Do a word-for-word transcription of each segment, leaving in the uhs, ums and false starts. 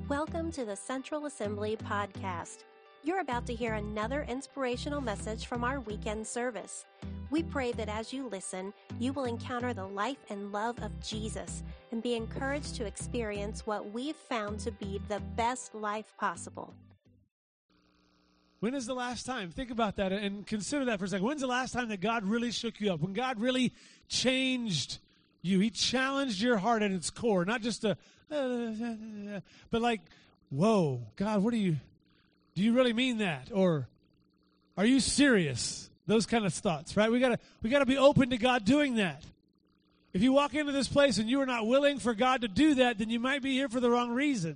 Welcome to the Central Assembly Podcast. You're about to hear another inspirational message from our weekend service. We pray that as you listen, you will encounter the life and love of Jesus and be encouraged to experience what we've found to be the best life possible. When is the last time? Think about that and consider that for a second. When's the last time that God really shook you up? When God really changed you? He challenged your heart at its core, not just a, uh, but like, whoa, God, what do you, do you really mean that? Or are you serious? Those kind of thoughts, right? We gotta, we gotta be open to God doing that. If you walk into this place and you are not willing for God to do that, then you might be here for the wrong reason.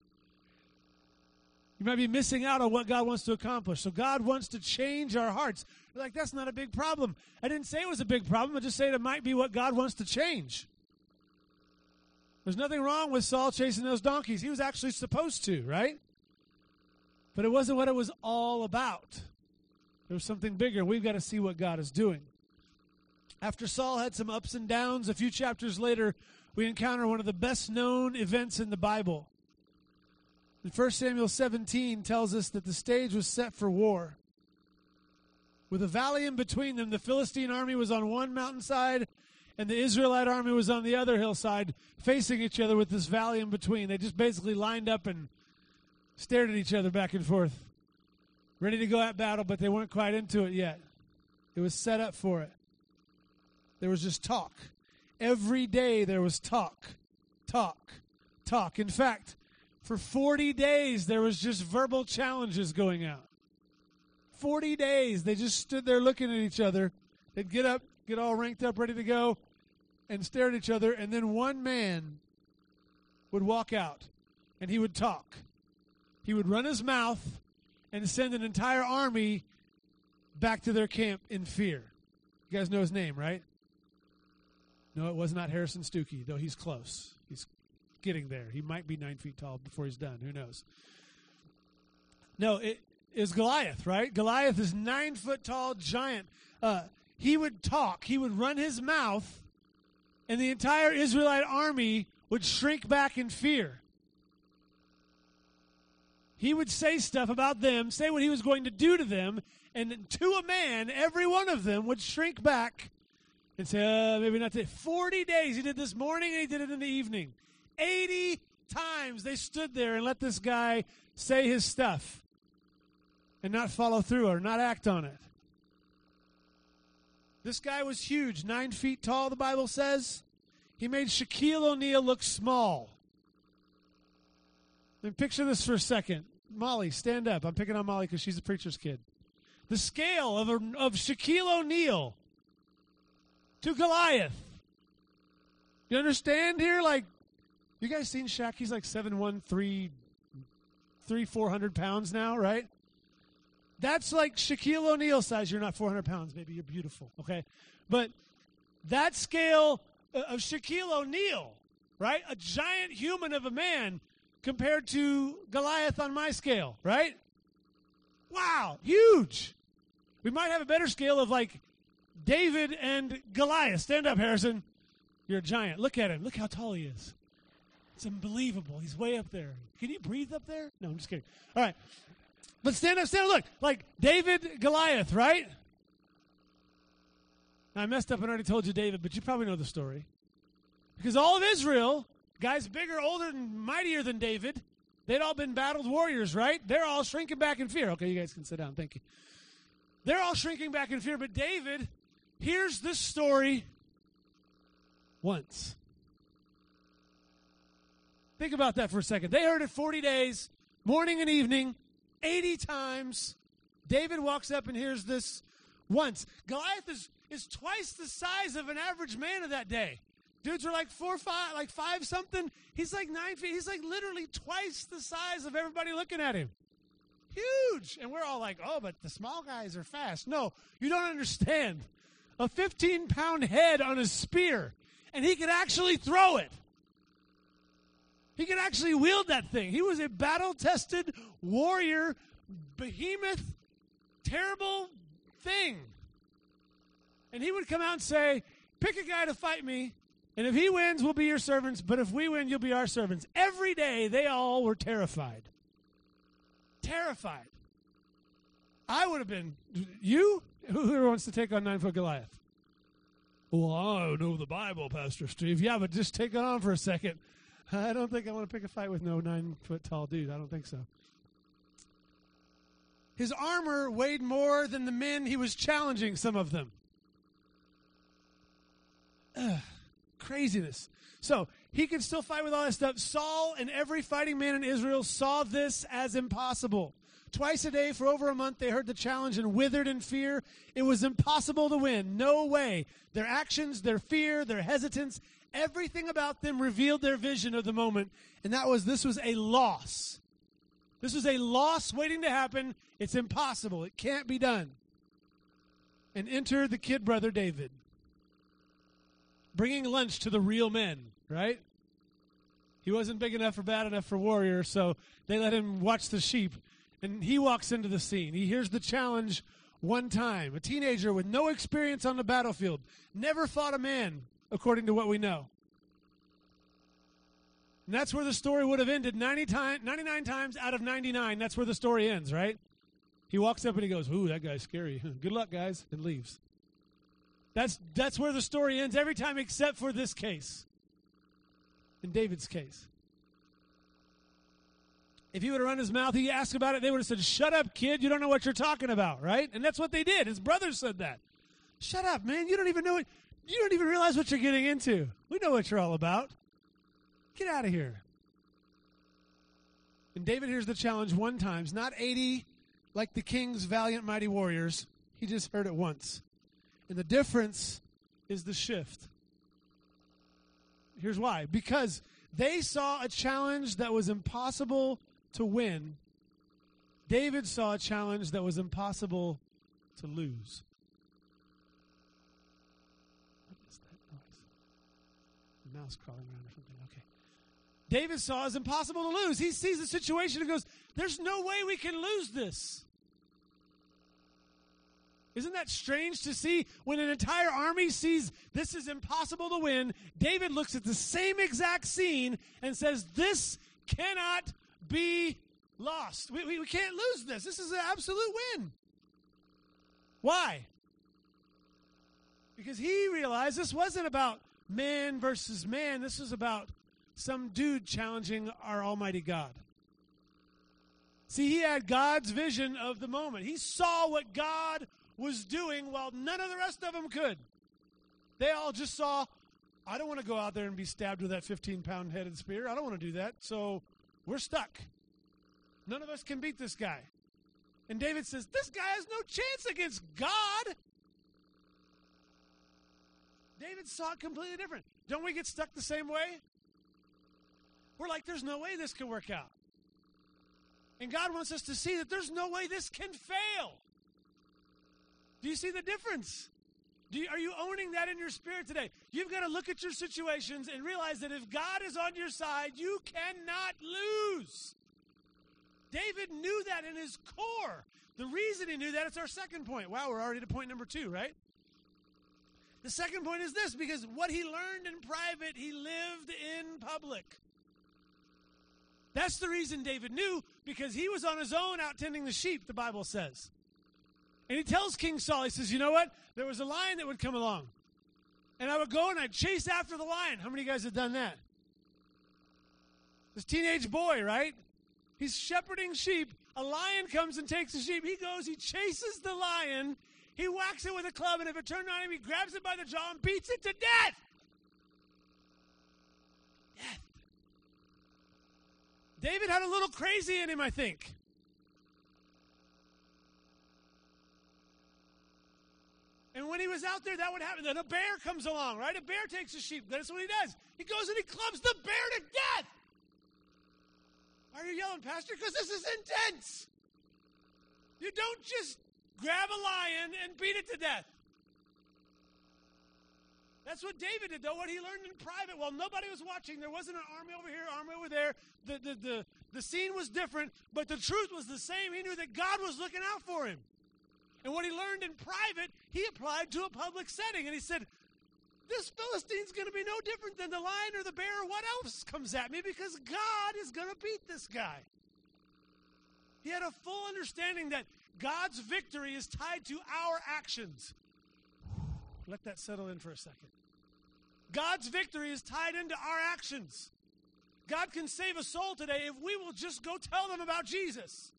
You might be missing out on what God wants to accomplish. So God wants to change our hearts. You're like, that's not a big problem. I didn't say it was a big problem. I just said it might be what God wants to change. There's nothing wrong with Saul chasing those donkeys. He was actually supposed to, right? But it wasn't what it was all about. There was something bigger. We've got to see what God is doing. After Saul had some ups and downs, a few chapters later, we encounter one of the best-known events in the Bible. And First Samuel seventeen tells us that the stage was set for war. With a valley in between them, the Philistine army was on one mountainside, and the Israelite army was on the other hillside, facing each other with this valley in between. They just basically lined up and stared at each other back and forth, ready to go at battle, but they weren't quite into it yet. It was set up for it. There was just talk. Every day there was talk, talk, talk. In fact, for forty days, there was just verbal challenges going out. forty days, they just stood there looking at each other. They'd get up, get all ranked up, ready to go, and stare at each other. And then one man would walk out, and he would talk. He would run his mouth and send an entire army back to their camp in fear. You guys know his name, right? No, it was not Harrison Stuckey, though he's close. He's getting there. He might be nine feet tall before he's done. Who knows? No, it is Goliath, right? Goliath is nine foot tall giant. Uh, he would talk. He would run his mouth, and the entire Israelite army would shrink back in fear. He would say stuff about them, say what he was going to do to them, and to a man, every one of them would shrink back and say, uh, maybe not today. forty days. He did this morning, and he did it in the evening. eighty times they stood there and let this guy say his stuff and not follow through or not act on it. This guy was huge, nine feet tall, the Bible says. He made Shaquille O'Neal look small. And picture this for a second. Molly, stand up. I'm picking on Molly because she's a preacher's kid. The scale of, a, of Shaquille O'Neal to Goliath. You understand here? Like, you guys seen Shaq? He's like seven one, three, three, four hundred pounds now, right? That's like Shaquille O'Neal size. You're not four hundred pounds, baby. You're beautiful, okay? But that scale of Shaquille O'Neal, right? A giant human of a man compared to Goliath on my scale, right? Wow, huge. We might have a better scale of like David and Goliath. Stand up, Harrison. You're a giant. Look at him. Look how tall he is. It's unbelievable. He's way up there. Can you breathe up there? No, I'm just kidding. All right. But stand up, stand up. Look, like David, Goliath, right? Now, I messed up and already told you David, but you probably know the story. Because all of Israel, guys bigger, older, and mightier than David, they'd all been battled warriors, right? They're all shrinking back in fear. Okay, you guys can sit down. Thank you. They're all shrinking back in fear, but David hears this story once. Think about that for a second. They heard it forty days, morning and evening, eighty times. David walks up and hears this once. Goliath is, is twice the size of an average man of that day. Dudes are like four, five, like five something. He's like nine feet. He's like literally twice the size of everybody looking at him. Huge. And we're all like, oh, but the small guys are fast. No, you don't understand. A fifteen pound head on a spear, and he could actually throw it. He could actually wield that thing. He was a battle-tested warrior, behemoth, terrible thing. And he would come out and say, pick a guy to fight me, And if he wins, we'll be your servants. But if we win, you'll be our servants. Every day, they all were terrified. Terrified. I would have been. You? Who wants to take on nine-foot Goliath? Well, I know the Bible, Pastor Steve. Yeah, but just take it on for a second. I don't think I want to pick a fight with no nine-foot-tall dude. I don't think so. His armor weighed more than the men he was challenging, some of them. Ugh. Craziness. So he could still fight with all that stuff. Saul and every fighting man in Israel saw this as impossible. Twice a day for over a month, they heard the challenge and withered in fear. It was impossible to win. No way. Their actions, their fear, their hesitance, everything about them revealed their vision of the moment. And that was, this was a loss. This was a loss waiting to happen. It's impossible. It can't be done. And enter the kid brother David, bringing lunch to the real men, right? He wasn't big enough or bad enough for warrior, so they let him watch the sheep. And he walks into the scene. He hears the challenge one time. A teenager with no experience on the battlefield. Never fought a man, according to what we know. And that's where the story would have ended. ninety time, ninety-nine times out of ninety-nine, that's where the story ends, right? He walks up and he goes, ooh, that guy's scary. Good luck, guys, and leaves. That's that's where the story ends every time except for this case. In David's case. If he would have run his mouth, he asked about it, they would have said, shut up, kid, you don't know what you're talking about, right? And that's what they did. His brothers said that. Shut up, man, you don't even know what, you don't even realize what you're getting into. We know what you're all about. Get out of here. And David hears the challenge one time, not eighty, like the king's valiant mighty warriors. He just heard it once. And the difference is the shift. Here's why. Because they saw a challenge that was impossible to win. David saw a challenge that was impossible to lose. What is that noise? A mouse crawling around or something. Okay. David saw it as impossible to lose. He sees the situation and goes, there's no way we can lose this. Isn't that strange to see when an entire army sees this is impossible to win? David looks at the same exact scene and says, this cannot be lost. We, we, we can't lose this. This is an absolute win. Why? Because he realized this wasn't about man versus man. This was about some dude challenging our almighty God. See, he had God's vision of the moment. He saw what God was doing while none of the rest of them could. They all just saw, I don't want to go out there and be stabbed with that fifteen-pound headed spear. I don't want to do that. So we're stuck. None of us can beat this guy. And David says, this guy has no chance against God. David saw it completely different. Don't we get stuck the same way? We're like, there's no way this can work out. And God wants us to see that there's no way this can fail. Do you see the difference? Do you, are you owning that in your spirit today? You've got to look at your situations and realize that if God is on your side, you cannot lose. David knew that in his core. The reason he knew that, it's our second point. Wow, we're already to point number two, right? The second point is this, because what he learned in private, he lived in public. That's the reason David knew, because he was on his own out tending the sheep, the Bible says. And he tells King Saul, he says, you know what? There was a lion that would come along. And I would go and I'd chase after the lion. How many of you guys have done that? This teenage boy, right? He's shepherding sheep. A lion comes and takes the sheep. He goes, he chases the lion. He whacks it with a club, and if it turned on him, he grabs it by the jaw and beats it to death. Death. David had a little crazy in him, I think. And when he was out there, that would happen. Then a bear comes along, right? A bear takes a sheep. That's what he does. He goes and he clubs the bear to death. Why are you yelling, Pastor? Because this is intense. You don't just grab a lion and beat it to death. That's what David did, though, what he learned in private. While nobody was watching, there wasn't an army over here, army over there. The, the, the, the scene was different, but the truth was the same. He knew that God was looking out for him. And what he learned in private, he applied to a public setting. And he said, this Philistine's going to be no different than the lion or the bear or what else comes at me because God is going to beat this guy. He had a full understanding that God's victory is tied to our actions. Let that settle in for a second. God's victory is tied into our actions. God can save a soul today if we will just go tell them about Jesus.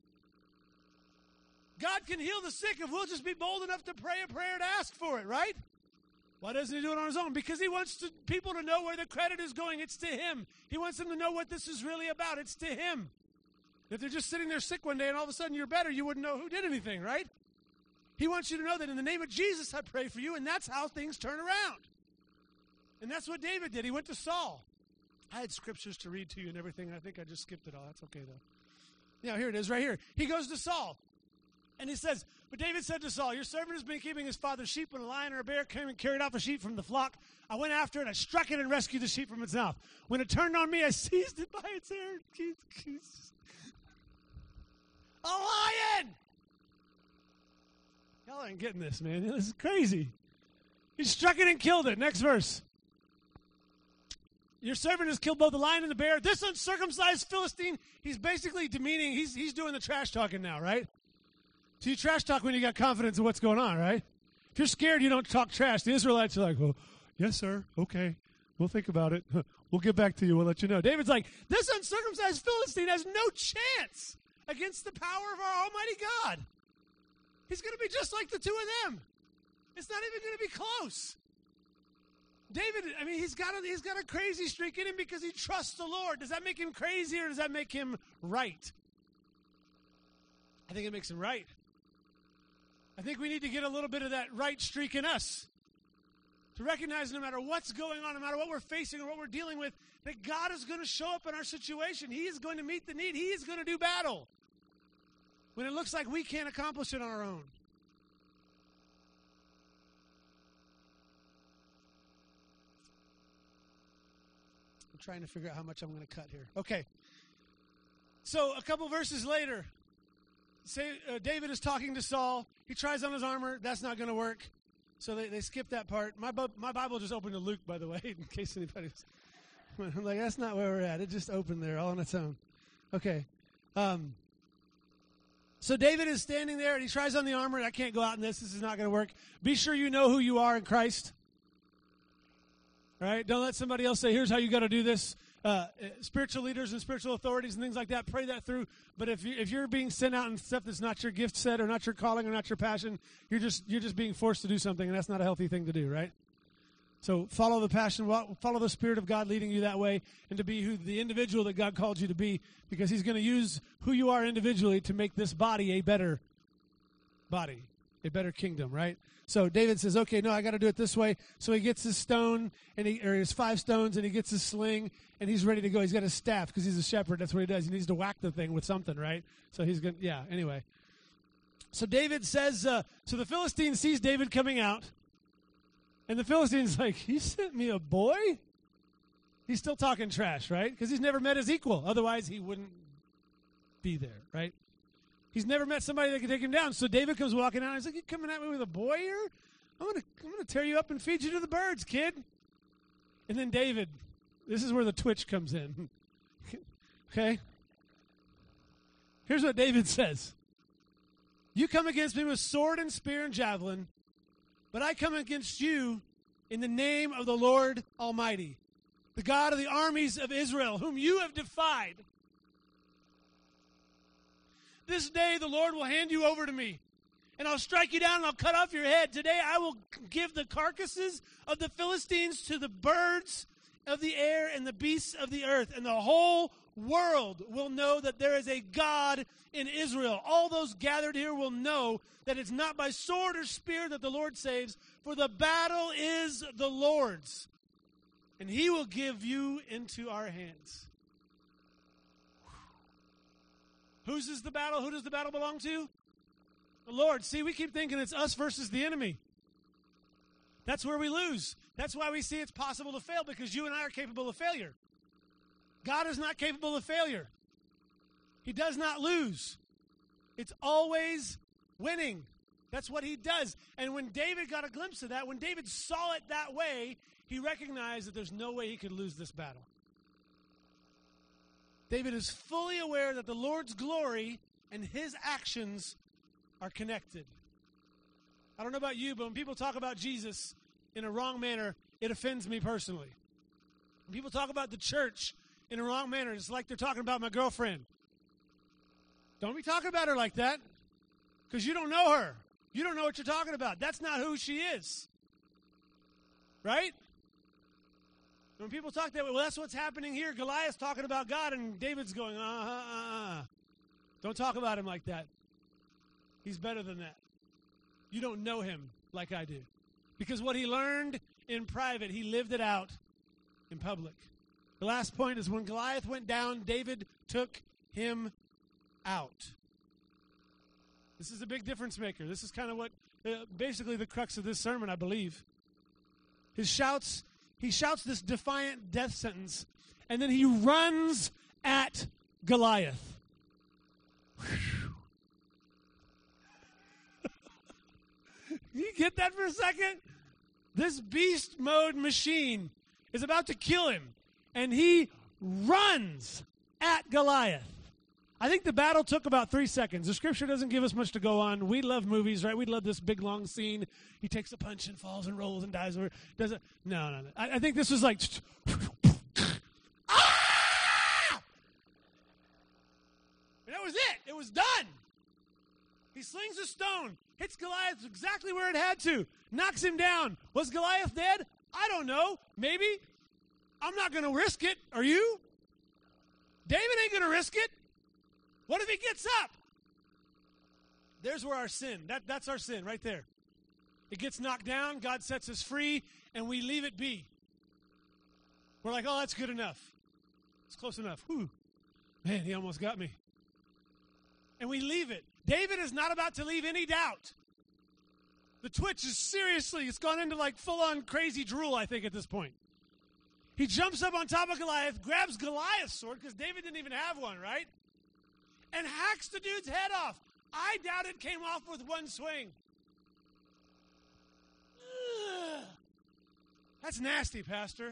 God can heal the sick if we'll just be bold enough to pray a prayer to ask for it, right? Why doesn't he do it on his own? Because he wants to, people to know where the credit is going. It's to him. He wants them to know what this is really about. It's to him. If they're just sitting there sick one day and all of a sudden you're better, you wouldn't know who did anything, right? He wants you to know that in the name of Jesus I pray for you, and that's how things turn around. And that's what David did. He went to Saul. I had scriptures to read to you and everything. I think I just skipped it all. That's okay, though. Yeah, here it is right here. He goes to Saul, and he says, but David said to Saul, your servant has been keeping his father's sheep. When a lion or a bear came and carried off a sheep from the flock, I went after it, I struck it and rescued the sheep from its mouth. When it turned on me, I seized it by its hair. A lion! Y'all ain't getting this, man. This is crazy. He struck it and killed it. Next verse. Your servant has killed both the lion and the bear. This uncircumcised Philistine, he's basically demeaning. He's, he's doing the trash talking now, right? So you trash talk when you got confidence in what's going on, right? If you're scared, you don't talk trash. The Israelites are like, well, yes, sir. Okay. We'll think about it. We'll get back to you. We'll let you know. David's like, this uncircumcised Philistine has no chance against the power of our Almighty God. He's going to be just like the two of them. It's not even going to be close. David, I mean, he's got a, he's got a crazy streak in him because he trusts the Lord. Does that make him crazy or does that make him right? I think it makes him right. I think we need to get a little bit of that right streak in us. To recognize no matter what's going on, no matter what we're facing or what we're dealing with, that God is going to show up in our situation. He is going to meet the need. He is going to do battle when it looks like we can't accomplish it on our own. I'm trying to figure out how much I'm going to cut here. Okay. So a couple verses later, say, uh, David is talking to Saul. He tries on his armor. That's not going to work. So they, they skip that part. My bu- my Bible just opened to Luke, by the way, in case anybody was... I'm like, that's not where we're at. It just opened there all on its own. Okay. Um, so David is standing there, and he tries on the armor. I can't go out in this. This is not going to work. Be sure you know who you are in Christ. All right? Don't let somebody else say, here's how you got to do this. Uh, spiritual leaders and spiritual authorities and things like that, pray that through. But if, you, if you're being sent out and stuff that's not your gift set or not your calling or not your passion, you're just you're just being forced to do something, and that's not a healthy thing to do, right? So follow the passion, follow the Spirit of God leading you that way, and to be who the individual that God called you to be, because he's going to use who you are individually to make this body a better body, a better kingdom, right? So David says, okay, no, I got to do it this way. So he gets his stone, and he, or his five stones, and he gets his sling, and he's ready to go. He's got his staff because he's a shepherd. That's what he does. He needs to whack the thing with something, right? So he's going to, yeah, anyway. So David says, uh, so the Philistine sees David coming out, and the Philistine's like, he sent me a boy? He's still talking trash, right? Because he's never met his equal. Otherwise, he wouldn't be there, right? He's never met somebody that could take him down. So David comes walking out, and he's like, you coming at me with a boy here? I'm going to I'm gonna tear you up and feed you to the birds, kid. And then David, this is where the twitch comes in. Okay? Here's what David says. You come against me with sword and spear and javelin, but I come against you in the name of the Lord Almighty, the God of the armies of Israel, whom you have defied. This day the Lord will hand you over to me, and I'll strike you down and I'll cut off your head. Today I will give the carcasses of the Philistines to the birds of the air and the beasts of the earth, and the whole world will know that there is a God in Israel. All those gathered here will know that it's not by sword or spear that the Lord saves, for the battle is the Lord's, and he will give you into our hands. Whose is the battle? Who does the battle belong to? The Lord. See, we keep thinking it's us versus the enemy. That's where we lose. That's why we see it's possible to fail, because you and I are capable of failure. God is not capable of failure. He does not lose. It's always winning. That's what he does. And when David got a glimpse of that, when David saw it that way, he recognized that there's no way he could lose this battle. David is fully aware that the Lord's glory and his actions are connected. I don't know about you, but when people talk about Jesus in a wrong manner, it offends me personally. When people talk about the church in a wrong manner, it's like they're talking about my girlfriend. Don't be talking about her like that, because you don't know her. You don't know what you're talking about. That's not who she is. Right? When people talk that way, well, that's what's happening here. Goliath's talking about God, and David's going, uh-huh, uh-uh. Don't talk about him like that. He's better than that. You don't know him like I do. Because what he learned in private, he lived it out in public. The last point is when Goliath went down, David took him out. This is a big difference maker. This is kind of what, uh, basically the crux of this sermon, I believe. His shouts, he shouts this defiant death sentence, and then he runs at Goliath. You get that for a second? This beast mode machine is about to kill him, and he runs at Goliath. I think the battle took about three seconds. The scripture doesn't give us much to go on. We love movies, right? We love this big, long scene. He takes a punch and falls and rolls and dies. Or does it? No, no, no. I, I think this was like, ah! And that was it. It was done. He slings a stone, hits Goliath exactly where it had to, knocks him down. Was Goliath dead? I don't know. Maybe. I'm not going to risk it. Are you? David ain't going to risk it. What if he gets up? There's where our sin, that, that's our sin right there. It gets knocked down, God sets us free, and we leave it be. We're like, oh, that's good enough. It's close enough. Whew. Man, he almost got me. And we leave it. David is not about to leave any doubt. The twitch is seriously, it's gone into like full-on crazy drool, I think, at this point. He jumps up on top of Goliath, grabs Goliath's sword, because David didn't even have one, right? And hacks the dude's head off. I doubt it came off with one swing. Ugh. That's nasty, Pastor.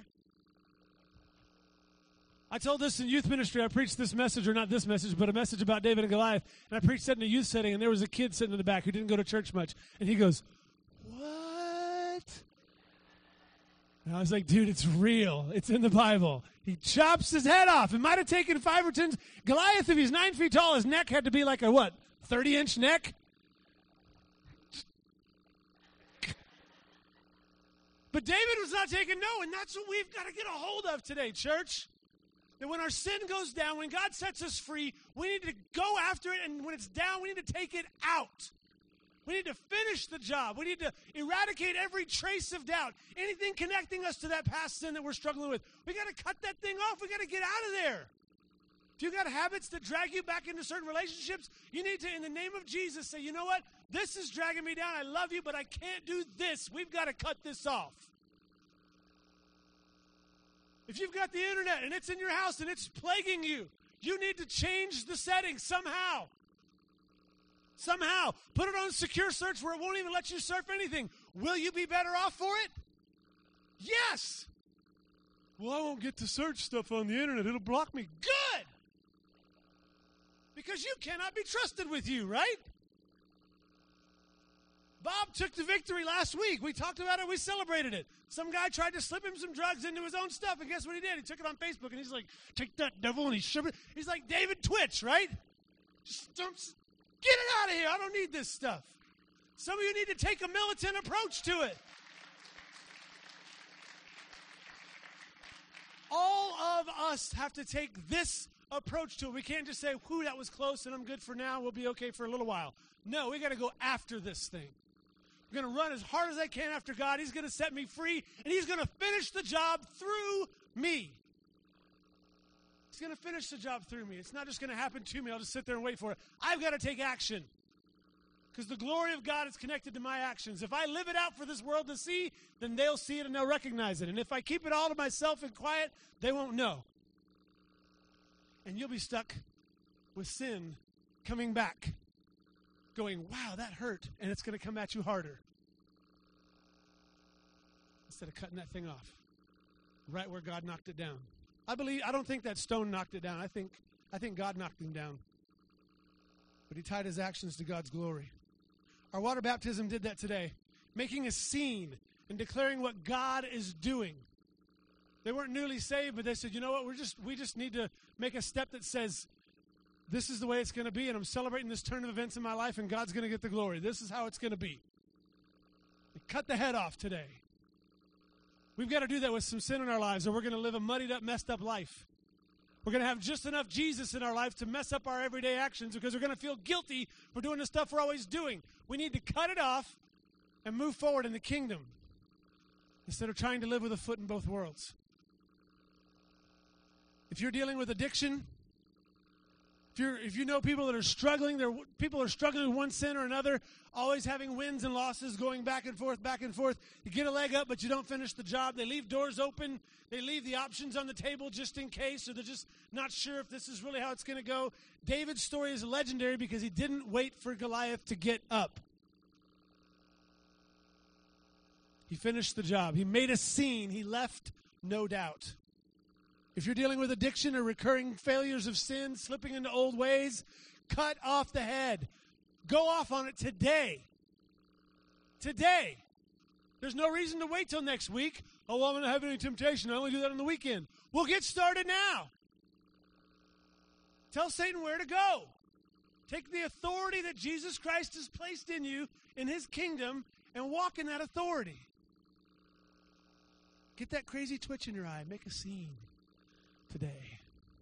I told this in youth ministry. I preached this message, or not this message, but a message about David and Goliath. And I preached that in a youth setting, and there was a kid sitting in the back who didn't go to church much. And he goes, what? And I was like, dude, it's real. It's in the Bible. He chops his head off. It might have taken five or ten. Goliath, if he's nine feet tall, his neck had to be like a, what, thirty-inch neck? But David was not taking no, and that's what we've got to get a hold of today, church. That when our sin goes down, when God sets us free, we need to go after it, and when it's down, we need to take it out. We need to finish the job. We need to eradicate every trace of doubt. Anything connecting us to that past sin that we're struggling with. We got to cut that thing off. We got to get out of there. If you got habits that drag you back into certain relationships, you need to, in the name of Jesus, say, you know what? This is dragging me down. I love you, but I can't do this. We've got to cut this off. If you've got the internet and it's in your house and it's plaguing you, you need to change the settings somehow. Somehow. Put it on secure search where it won't even let you surf anything. Will you be better off for it? Yes. Well, I won't get to search stuff on the internet. It'll block me. Good. Because you cannot be trusted with you, right? Bob took the victory last week. We talked about it. We celebrated it. Some guy tried to slip him some drugs into his own stuff, and guess what he did? He took it on Facebook, and he's like, take that, devil, and he shoved it. He's like David Twitch, right? Just don't, get it out of here. I don't need this stuff. Some of you need to take a militant approach to it. All of us have to take this approach to it. We can't just say, whew, that was close, and I'm good for now. We'll be okay for a little while. No, we got to go after this thing. I'm going to run as hard as I can after God. He's going to set me free, and he's going to finish the job through me. He's going to finish the job through me. It's not just going to happen to me. I'll just sit there and wait for it. I've got to take action because the glory of God is connected to my actions. If I live it out for this world to see, then they'll see it and they'll recognize it. And if I keep it all to myself and quiet, they won't know. And you'll be stuck with sin coming back, going, wow, that hurt, and it's going to come at you harder instead of cutting that thing off. right where God knocked it down. I believe, I don't think that stone knocked it down. I think, I think God knocked him down. But he tied his actions to God's glory. Our water baptism did that today, making a scene and declaring what God is doing. They weren't newly saved, but they said, you know what, we're just we just need to make a step that says, this is the way it's going to be, and I'm celebrating this turn of events in my life, and God's going to get the glory. This is how it's going to be. They cut the head off today. We've got to do that with some sin in our lives, or we're going to live a muddied up, messed up life. We're going to have just enough Jesus in our life to mess up our everyday actions because we're going to feel guilty for doing the stuff we're always doing. We need to cut it off and move forward in the kingdom instead of trying to live with a foot in both worlds. If you're dealing with addiction, if you're if you know people that are struggling, there people are struggling with one sin or another, always having wins and losses, going back and forth, back and forth. You get a leg up, but you don't finish the job. They leave doors open. They leave the options on the table just in case, or they're just not sure if this is really how it's going to go. David's story is legendary because he didn't wait for Goliath to get up. He finished the job. He made a scene. He left no doubt. If you're dealing with addiction or recurring failures of sin, slipping into old ways, cut off the head. Go off on it today. Today. There's no reason to wait till next week. Oh, well, I'm going to have any temptation. I only do that on the weekend. We'll get started now. Tell Satan where to go. Take the authority that Jesus Christ has placed in you in his kingdom and walk in that authority. Get that crazy twitch in your eye. Make a scene today.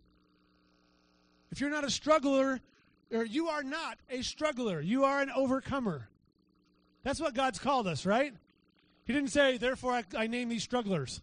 If you're not a struggler, or you are not a struggler, you are an overcomer. That's what God's called us, right? He didn't say, therefore I, I name these strugglers.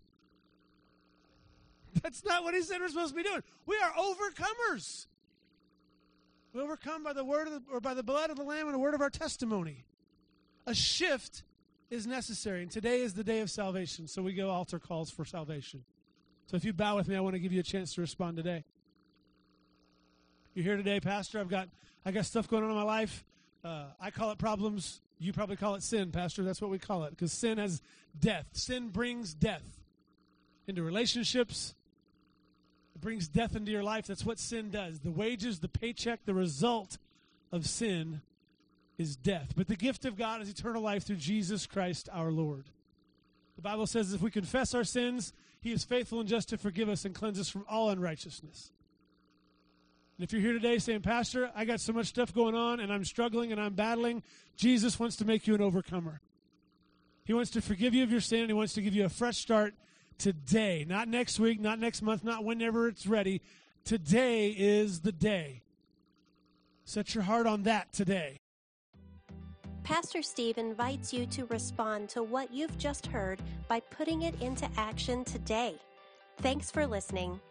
That's not what he said we're supposed to be doing. We are overcomers. We overcome by the word of the, or by the blood of the Lamb and the word of our testimony. A shift is necessary, and today is the day of salvation, so we go altar calls for salvation. So if you bow with me, I want to give you a chance to respond today. You're here today, Pastor. I've got I got stuff going on in my life. Uh, I call it problems. You probably call it sin, Pastor. That's what we call it, because sin has death. Sin brings death into relationships. It brings death into your life. That's what sin does. The wages, the paycheck, the result of sin is death. But the gift of God is eternal life through Jesus Christ our Lord. The Bible says if we confess our sins, he is faithful and just to forgive us and cleanse us from all unrighteousness. And if you're here today saying, Pastor, I got so much stuff going on and I'm struggling and I'm battling, Jesus wants to make you an overcomer. He wants to forgive you of your sin, and he wants to give you a fresh start today. Not next week, not next month, not whenever it's ready. Today is the day. Set your heart on that today. Pastor Steve invites you to respond to what you've just heard by putting it into action today. Thanks for listening.